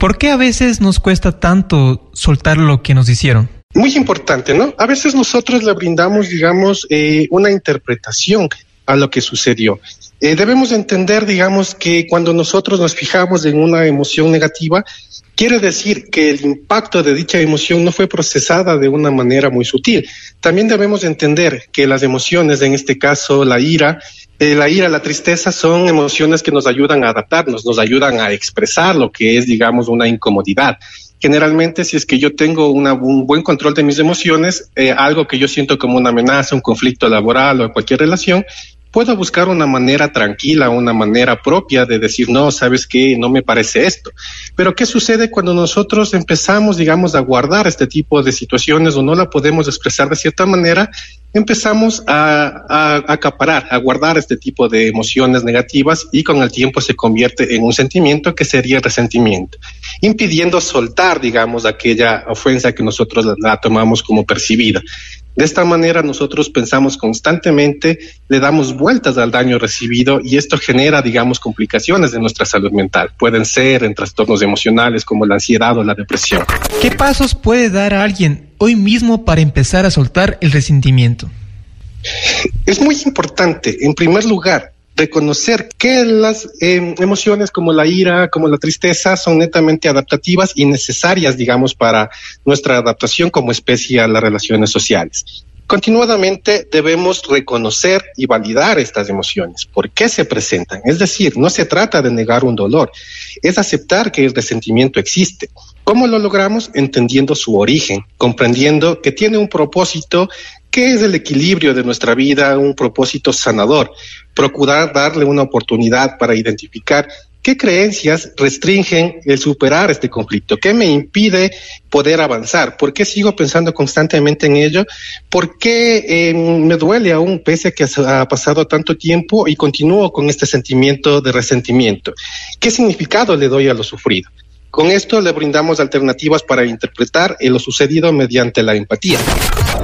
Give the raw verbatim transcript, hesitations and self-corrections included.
¿Por qué a veces nos cuesta tanto soltar lo que nos hicieron? Muy importante, ¿no? A veces nosotros le brindamos, digamos, eh, una interpretación a lo que sucedió. Eh, debemos entender, digamos, que cuando nosotros nos fijamos en una emoción negativa, quiere decir que el impacto de dicha emoción no fue procesada de una manera muy sutil. También debemos entender que las emociones, en este caso la ira, eh, la ira, la tristeza, son emociones que nos ayudan a adaptarnos, nos ayudan a expresar lo que es, digamos, una incomodidad. Generalmente, si es que yo tengo una, un buen control de mis emociones, eh, algo que yo siento como una amenaza, un conflicto laboral o cualquier relación, puedo buscar una manera tranquila, una manera propia de decir, no, ¿sabes qué? No me parece esto. Pero ¿qué sucede cuando nosotros empezamos, digamos, a guardar este tipo de situaciones o no la podemos expresar de cierta manera? Empezamos a, a, a acaparar, a guardar este tipo de emociones negativas y con el tiempo se convierte en un sentimiento que sería el resentimiento, impidiendo soltar, digamos, aquella ofensa que nosotros la, la tomamos como percibida. De esta manera nosotros pensamos constantemente, le damos vueltas al daño recibido y esto genera, digamos, complicaciones de nuestra salud mental. Pueden ser en trastornos emocionales como la ansiedad o la depresión. ¿Qué pasos puede dar a alguien hoy mismo para empezar a soltar el resentimiento? Es muy importante, en primer lugar, reconocer que las eh, emociones como la ira, como la tristeza, son netamente adaptativas y necesarias, digamos, para nuestra adaptación como especie a las relaciones sociales. Continuadamente debemos reconocer y validar estas emociones. ¿Por qué se presentan? Es decir, no se trata de negar un dolor, es aceptar que el resentimiento existe. ¿Cómo lo logramos? Entendiendo su origen, comprendiendo que tiene un propósito que es el equilibrio de nuestra vida, un propósito sanador. Procurar darle una oportunidad para identificar qué creencias restringen el superar este conflicto, qué me impide poder avanzar, por qué sigo pensando constantemente en ello, por qué eh, me duele aún pese a que ha pasado tanto tiempo y continúo con este sentimiento de resentimiento, qué significado le doy a lo sufrido. Con esto le brindamos alternativas para interpretar lo sucedido mediante la empatía.